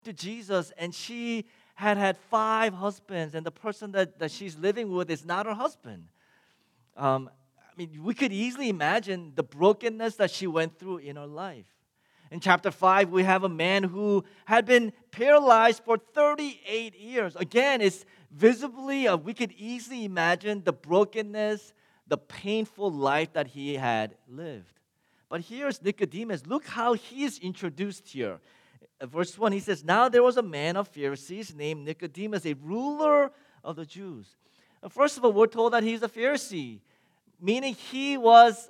to Jesus, and she had 5 husbands, and the person that she's living with is not her husband. We could easily imagine the brokenness that she went through in her life. In chapter 5, we have a man who had been paralyzed for 38 years. Again, it's visibly, we could easily imagine the brokenness, the painful life that he had lived. But here's Nicodemus. Look how he is introduced here. Verse 1, he says, "Now there was a man of Pharisees named Nicodemus, a ruler of the Jews." First of all, we're told that he's a Pharisee, meaning he was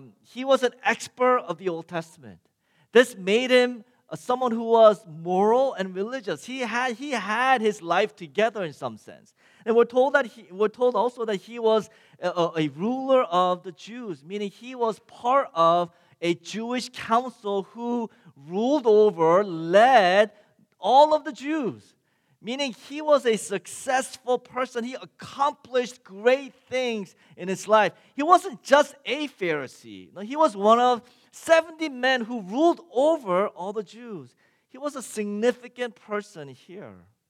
an expert of the Old Testament. This made him someone who was moral and religious. He had his life together in some sense. And we're told also that he was a ruler of the Jews, meaning he was part of a Jewish council who ruled over, led all of the Jews. Meaning he was a successful person. He accomplished great things in his life. He wasn't just a Pharisee. No, he was one of 70 men who ruled over all the Jews. He was a significant person here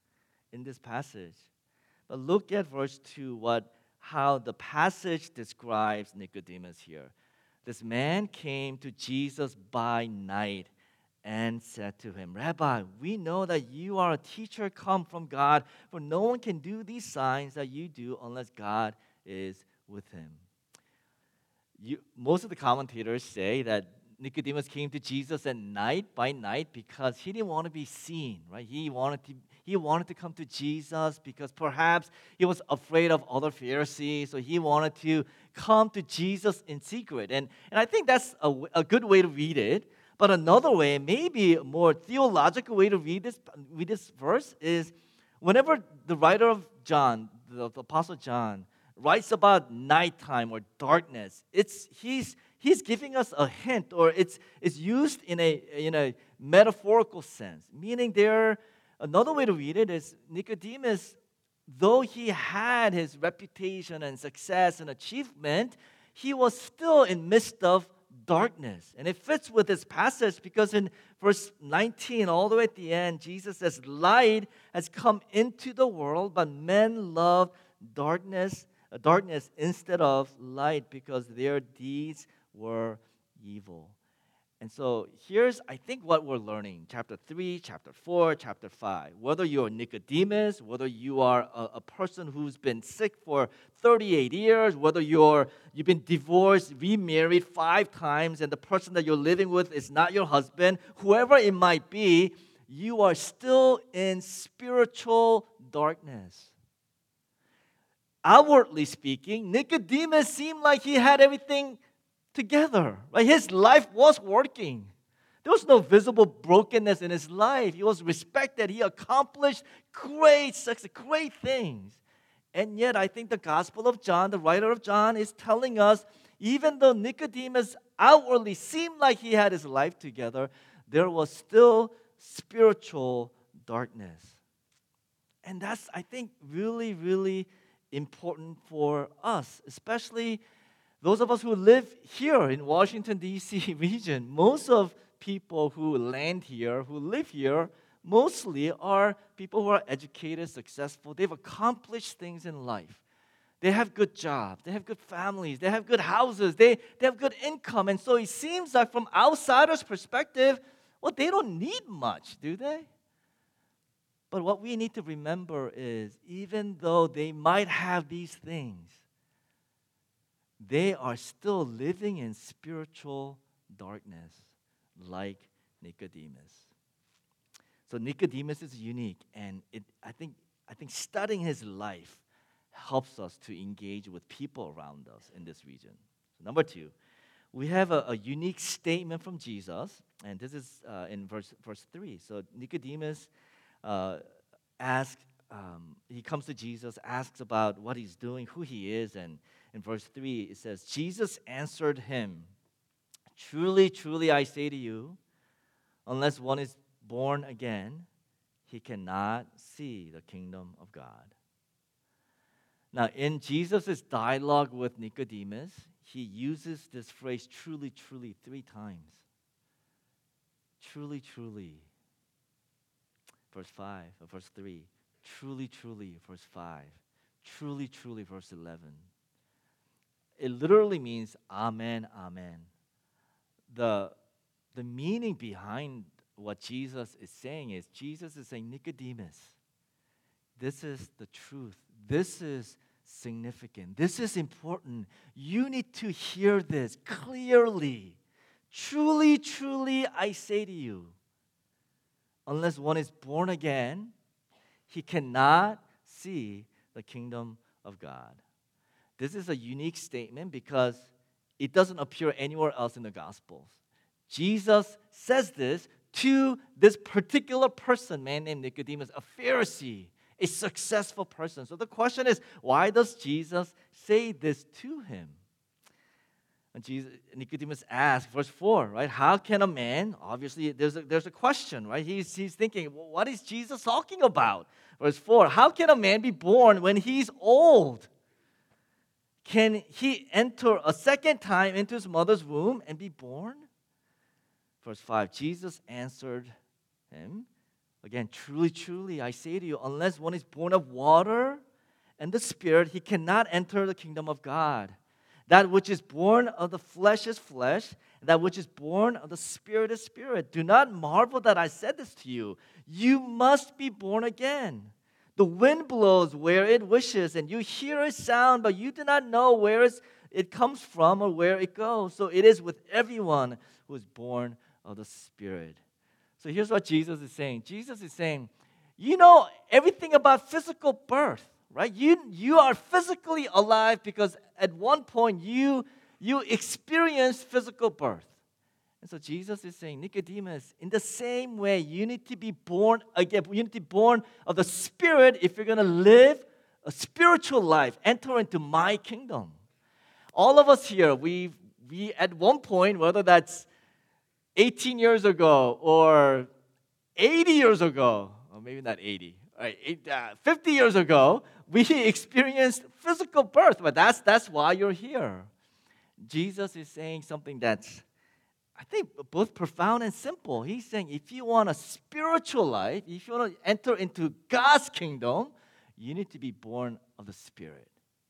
in this passage. But look at verse 2, how the passage describes Nicodemus here. This man came to Jesus by night and said to him, "Rabbi, we know that you are a teacher come from God, for no one can do these signs that you do unless God is with him." Most of the commentators say that Nicodemus came to Jesus at night by night because he didn't want to be seen, right? He wanted to come to Jesus because perhaps he was afraid of other Pharisees, so he wanted to come to Jesus in secret. And I think that's a good way to read it. But another way, maybe a more theological way to read this verse is whenever the writer of John, the Apostle John, writes about nighttime or darkness, he's giving us a hint, or it's used in a metaphorical sense. Meaning another way to read it is Nicodemus, though he had his reputation and success and achievement, he was still in midst of darkness. And it fits with this passage because in verse 19, all the way at the end, Jesus says, "Light has come into the world, but men love darkness instead of light because their deeds were evil." And so here's, I think, what we're learning. Chapter 3, chapter 4, chapter 5. Whether you're Nicodemus, whether you are a person who's been sick for 38 years, whether you've been divorced, remarried 5 times, and the person that you're living with is not your husband, whoever it might be, you are still in spiritual darkness. Outwardly speaking, Nicodemus seemed like he had everything together. Right? His life was working. There was no visible brokenness in his life. He was respected. He accomplished great things. And yet, I think the Gospel of John, the writer of John, is telling us, even though Nicodemus outwardly seemed like he had his life together, there was still spiritual darkness. And that's, I think, really, really important for us, especially those of us who live here in Washington, D.C. region. Most of people who land here, who live here, mostly are people who are educated, successful. They've accomplished things in life. They have good jobs. They have good families. They have good houses. They have good income. And so it seems like from outsiders' perspective, well, they don't need much, do they? But what we need to remember is even though they might have these things, they are still living in spiritual darkness like Nicodemus. So Nicodemus is unique, and I think studying his life helps us to engage with people around us in this region. So number 2, we have a unique statement from Jesus, and this is in verse 3. So Nicodemus he comes to Jesus, asks about what he's doing, who he is, and in verse 3 it says, Jesus answered him, "Truly, truly, I say to you, unless one is born again, he cannot see the kingdom of God." Now, in Jesus' dialogue with Nicodemus, he uses this phrase, "truly, truly," 3 times. Truly, truly. verse 5, or verse 3. Truly, truly, verse 5. Truly, truly, verse 11. It literally means amen, amen. The meaning behind what Jesus is saying is, Jesus is saying, Nicodemus, this is the truth. This is significant. This is important. You need to hear this clearly. Truly, truly, I say to you, unless one is born again, he cannot see the kingdom of God. This is a unique statement because it doesn't appear anywhere else in the Gospels. Jesus says this to this particular person, man named Nicodemus, a Pharisee, a successful person. So the question is, why does Jesus say this to him? And Nicodemus asks, verse 4, right? How can a man, obviously there's a question, right? He's thinking, well, what is Jesus talking about? Verse 4, how can a man be born when he's old? Can he enter a second time into his mother's womb and be born? Verse 5, Jesus answered him, again, truly, truly, I say to you, unless one is born of water and the Spirit, he cannot enter the kingdom of God. That which is born of the flesh is flesh, and that which is born of the Spirit is spirit. Do not marvel that I said this to you. You must be born again. The wind blows where it wishes, and you hear its sound, but you do not know where it comes from or where it goes. So it is with everyone who is born of the Spirit. So here's what Jesus is saying. Jesus is saying, you know everything about physical birth, right? You are physically alive because at one point you experienced physical birth. And so Jesus is saying, Nicodemus, in the same way, you need to be born again. You need to be born of the Spirit if you're going to live a spiritual life, enter into my kingdom. All of us here, we at one point, whether that's 18 years ago or 80 years ago, or maybe not 80, right, 50 years ago, we experienced physical birth, but that's why you're here. Jesus is saying something that's, I think, both profound and simple. He's saying if you want a spiritual life, if you want to enter into God's kingdom, you need to be born of the Spirit.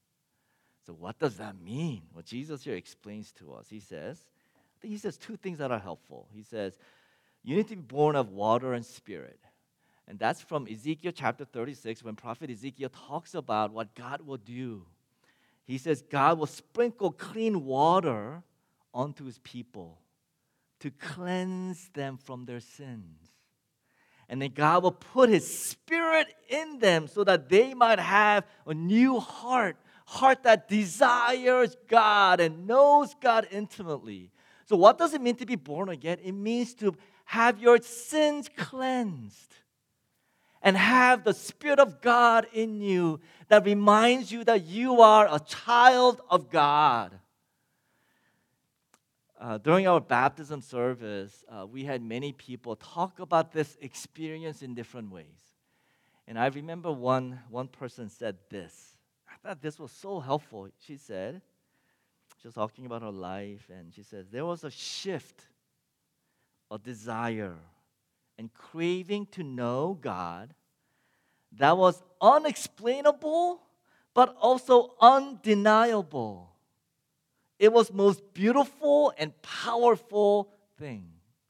So what does that mean? Well, Jesus here explains to us. He says two things that are helpful. He says, you need to be born of water and Spirit. And that's from Ezekiel chapter 36, when prophet Ezekiel talks about what God will do. He says God will sprinkle clean water onto his people to cleanse them from their sins. And then God will put his Spirit in them so that they might have a new heart that desires God and knows God intimately. So what does it mean to be born again? It means to have your sins cleansed and have the Spirit of God in you that reminds you that you are a child of God. During our baptism service, we had many people talk about this experience in different ways. And I remember one person said this. I thought this was so helpful. She was talking about her life, and she says, there was a shift, a desire, and craving to know God that was unexplainable, but also undeniable. It was most beautiful and powerful thing.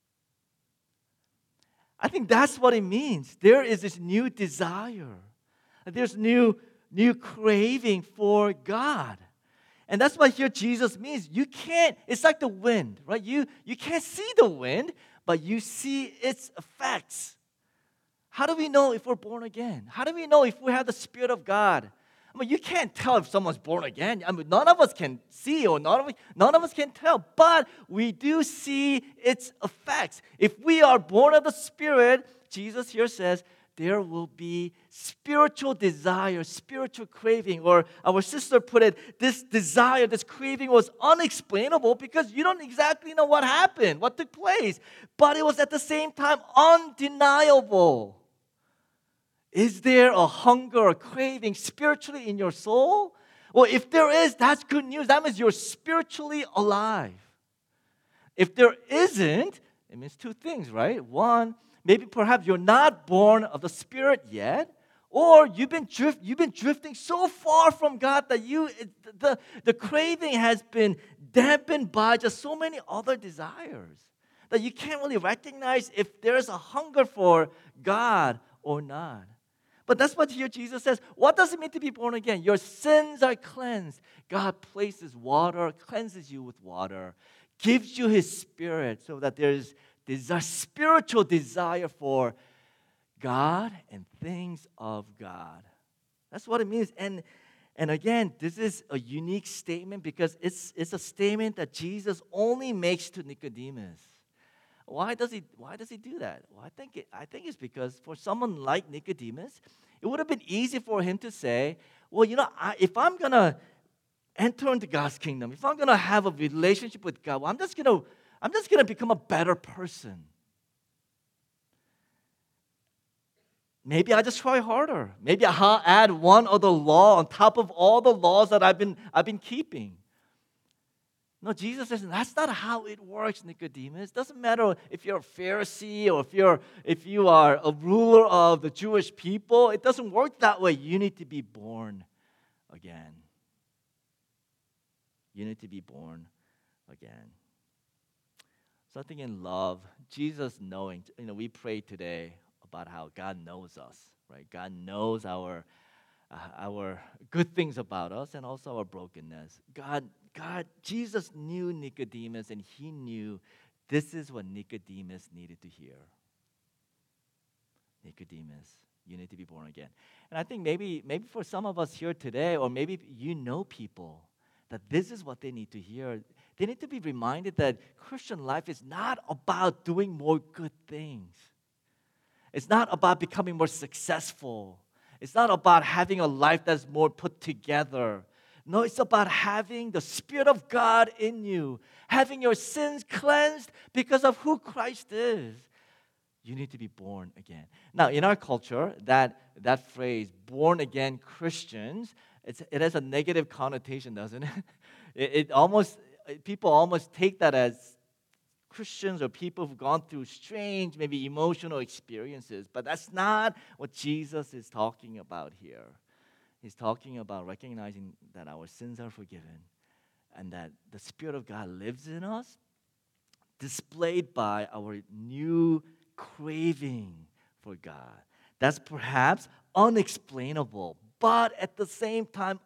I think that's what it means. There is this new desire. There's new craving for God. And that's what here Jesus means. It's like the wind, right? You can't see the wind, but you see its effects. How do we know if we're born again? How do we know if we have the Spirit of God? I mean, you can't tell if someone's born again. I mean, none of us can see or none of us can tell, but we do see its effects. If we are born of the Spirit, Jesus here says, there will be spiritual desire, spiritual craving, or our sister put it, this desire, this craving was unexplainable because you don't exactly know what happened, what took place, but it was at the same time undeniable. Is there a hunger or craving spiritually in your soul? Well, if there is, that's good news. That means you're spiritually alive. If there isn't, it means two things, right? One, Maybe perhaps you're not born of the Spirit yet, or you've been drifting so far from God that the craving has been dampened by just so many other desires that you can't really recognize if there's a hunger for God or not. But that's what here Jesus says. What does it mean to be born again? Your sins are cleansed. God places water, cleanses you with water, gives you His Spirit so that there's a spiritual desire for God and things of God. That's what it means. And again, this is a unique statement because it's a statement that Jesus only makes to Nicodemus. Why does he do that? Well, I think it's because for someone like Nicodemus, it would have been easy for him to say, well, if I'm going to enter into God's kingdom, if I'm going to have a relationship with God, well, I'm just going to become a better person. Maybe I just try harder. Maybe I'll add one other law on top of all the laws that I've been keeping. No, Jesus says that's not how it works, Nicodemus. It doesn't matter if you're a Pharisee or if you are a ruler of the Jewish people. It doesn't work that way. You need to be born again. You need to be born again. Something in love, Jesus knowing. We pray today about how God knows us, right? God knows our good things about us and also our brokenness. Jesus knew Nicodemus, and He knew this is what Nicodemus needed to hear. Nicodemus, you need to be born again. And I think maybe for some of us here today, or maybe people, that this is what they need to hear. They need to be reminded that Christian life is not about doing more good things. It's not about becoming more successful. It's not about having a life that's more put together. No, it's about having the Spirit of God in you, having your sins cleansed because of who Christ is. You need to be born again. Now, in our culture, that phrase, born again Christians, it has a negative connotation, doesn't it? People almost take that as Christians or people who've gone through strange, maybe emotional experiences. But that's not what Jesus is talking about here. He's talking about recognizing that our sins are forgiven and that the Spirit of God lives in us, displayed by our new craving for God. That's perhaps unexplainable, but at the same time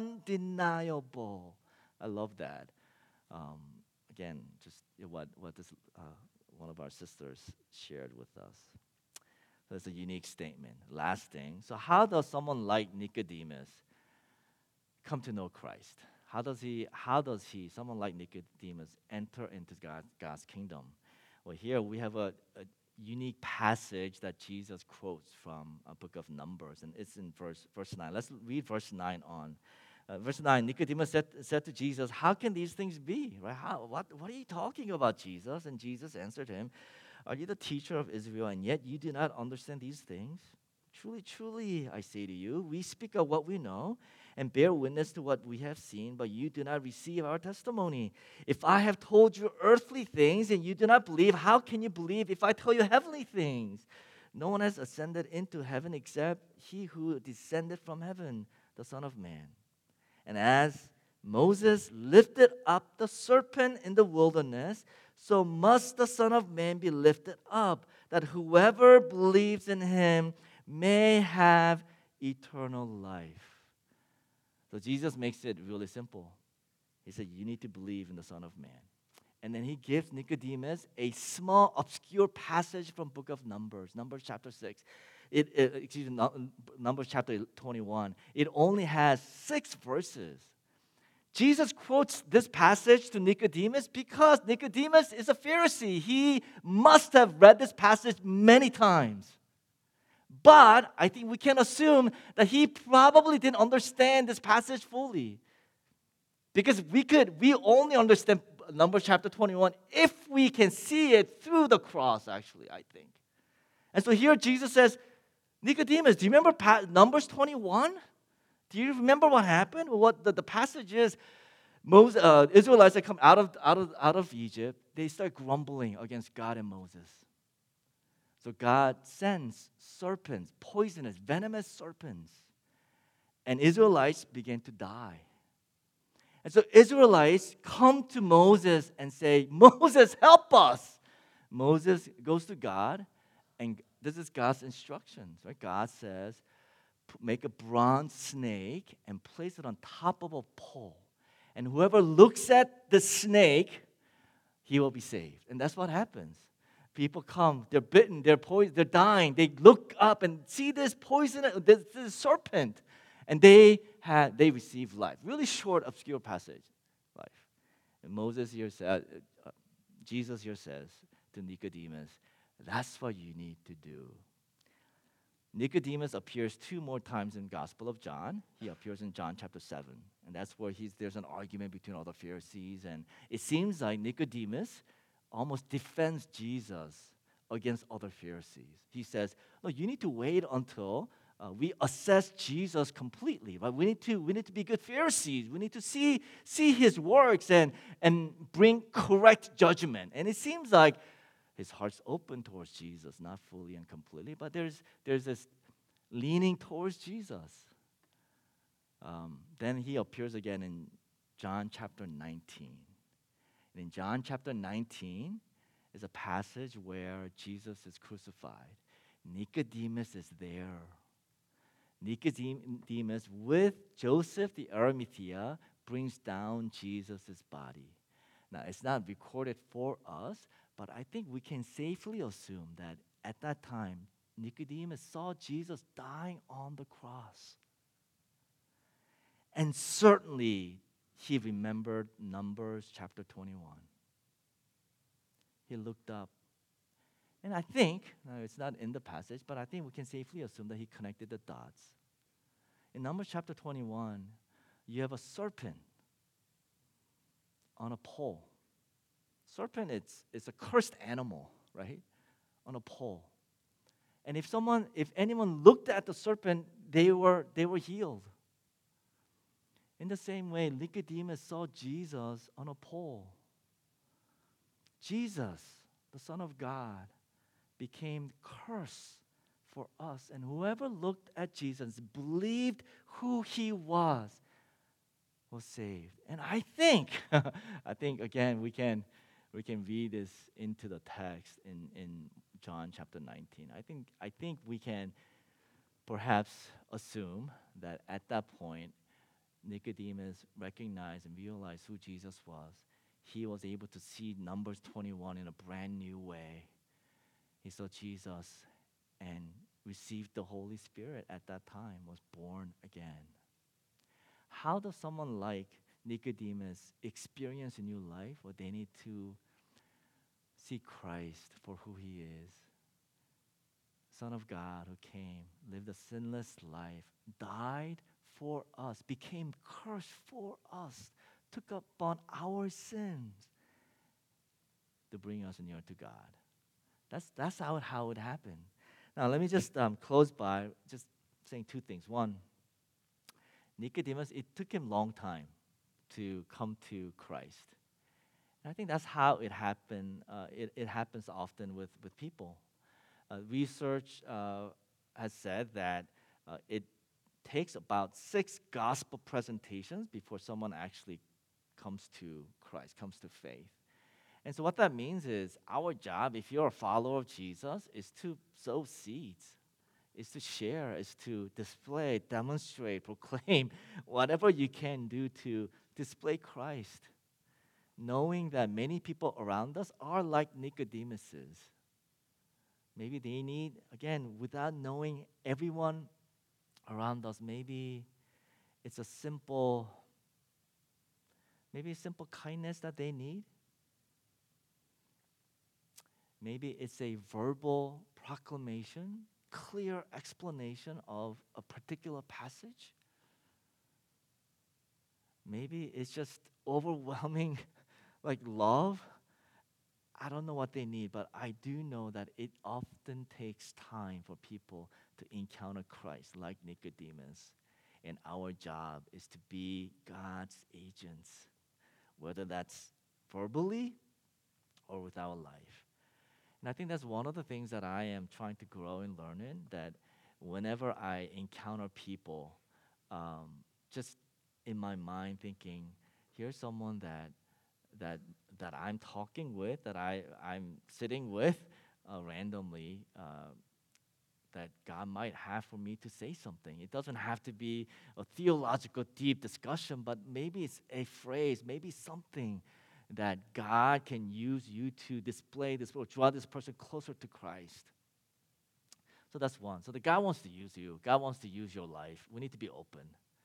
undeniable. I love that. Again, just what this one of our sisters shared with us. So it's a unique statement. Last thing. So how does someone like Nicodemus come to know Christ? How does someone like Nicodemus, enter into God's kingdom? Well, here we have a unique passage that Jesus quotes from a book of Numbers, and it's in verse 9. Let's read verse 9 on. Verse 9, Nicodemus said to Jesus, how can these things be? Right? What are you talking about, Jesus? And Jesus answered him, are you the teacher of Israel, and yet you do not understand these things? Truly, truly, I say to you, we speak of what we know and bear witness to what we have seen, but you do not receive our testimony. If I have told you earthly things and you do not believe, how can you believe if I tell you heavenly things? No one has ascended into heaven except he who descended from heaven, the Son of Man. And as Moses lifted up the serpent in the wilderness, so must the Son of Man be lifted up, that whoever believes in him may have eternal life. So Jesus makes it really simple. He said, you need to believe in the Son of Man. And then he gives Nicodemus a small, obscure passage from book of Numbers chapter 6. Numbers chapter 21. It only has 6 verses. Jesus quotes this passage to Nicodemus because Nicodemus is a Pharisee. He must have read this passage many times. But I think we can assume that he probably didn't understand this passage fully. Because we only understand Numbers chapter 21 if we can see it through the cross, actually, I think. And so here Jesus says, Nicodemus, do you remember Numbers 21? Do you remember what happened? Well, what the passage is, Israelites that come out of Egypt, they start grumbling against God and Moses. So God sends serpents, poisonous, venomous serpents. And Israelites began to die. And so Israelites come to Moses and say, Moses, help us. Moses goes to God, and this is God's instructions. Right? God says, make a bronze snake and place it on top of a pole. And whoever looks at the snake, he will be saved. And that's what happens. People come, they're bitten, they're poisoned, they're dying. They look up and see this poison, this serpent, and they receive life. Really short, obscure passage, life. And Jesus here says to Nicodemus, that's what you need to do. Nicodemus appears 2 more times in Gospel of John. He appears in John chapter 7. And that's where there's an argument between all the Pharisees. And it seems like Nicodemus almost defends Jesus against other Pharisees. He says, no, you need to wait until we assess Jesus completely. Right? We need to be good Pharisees. We need to see his works and bring correct judgment. And it seems like his heart's open towards Jesus, not fully and completely, but there's this leaning towards Jesus. Then he appears again in John chapter 19. And in John chapter 19 is a passage where Jesus is crucified. Nicodemus is there. Nicodemus, with Joseph the Arimathea, brings down Jesus' body. Now, it's not recorded for us, but I think we can safely assume that at that time, Nicodemus saw Jesus dying on the cross. And certainly, he remembered Numbers chapter 21. He looked up. And I think, it's not in the passage, but I think we can safely assume that he connected the dots. In Numbers chapter 21, you have a serpent on a pole. Serpent, it's a cursed animal, right? On a pole. And if anyone looked at the serpent, they were healed. In the same way, Nicodemus saw Jesus on a pole. Jesus, the Son of God, became cursed for us. And whoever looked at Jesus, believed who he was saved. And I think again, we can read this into the text in John chapter 19. I think we can perhaps assume that at that point, Nicodemus recognized and realized who Jesus was. He was able to see Numbers 21 in a brand new way. He saw Jesus and received the Holy Spirit at that time, was born again. How does someone like Nicodemus experience a new life? Well, they need to see Christ for who he is. Son of God who came, lived a sinless life, died for us, became cursed for us, took upon our sins to bring us near to God. That's how it happened. Now, let me just close by just saying 2 things. One, Nicodemus, it took him a long time to come to Christ. And I think that's how it happened. It happens often with people. Research has said that it takes about 6 gospel presentations before someone actually comes to Christ, comes to faith. And so what that means is our job, if you're a follower of Jesus, is to sow seeds, is to share, is to display, demonstrate, proclaim, whatever you can do to display Christ, knowing that many people around us are like Nicodemuses. Maybe they need, again, without knowing everyone around us, maybe it's a simple kindness that they need. Maybe it's a verbal proclamation, clear explanation of a particular passage. Maybe it's just overwhelming like love. I don't know what they need, but I do know that it often takes time for people to encounter Christ like Nicodemus. And our job is to be God's agents, whether that's verbally or with our life. And I think that's one of the things that I am trying to grow and learn in, that whenever I encounter people, just in my mind thinking, here's someone that that I'm talking with, that I'm sitting with randomly, that God might have for me to say something. It doesn't have to be a theological deep discussion, but maybe it's a phrase, maybe something that God can use you to display this or draw this person closer to Christ. So that's one. So the God wants to use you. God wants to use your life. We need to be open.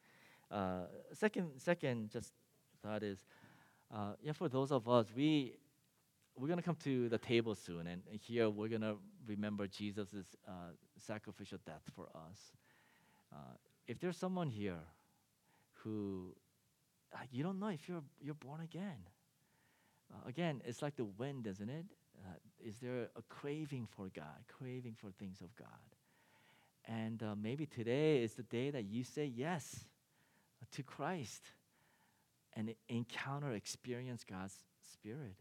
Second, just thought is, yeah, for those of us, we're gonna come to the table soon, and here we're gonna remember Jesus' sacrificial death for us. If there's someone here who you don't know if you're born again, again, it's like the wind, isn't it? Is there a craving for God, craving for things of God? And maybe today is the day that you say yes to Christ and encounter, experience God's Spirit.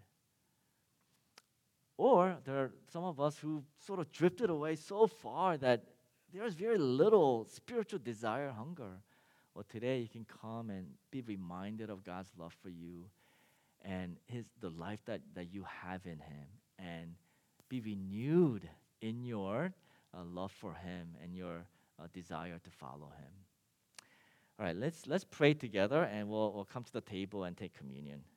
Or there are some of us who sort of drifted away so far that there's very little spiritual desire, hunger. Well, today you can come and be reminded of God's love for you and the life that you have in Him, and be renewed in your love for Him and your desire to follow Him. All right, let's pray together, and we'll come to the table and take communion.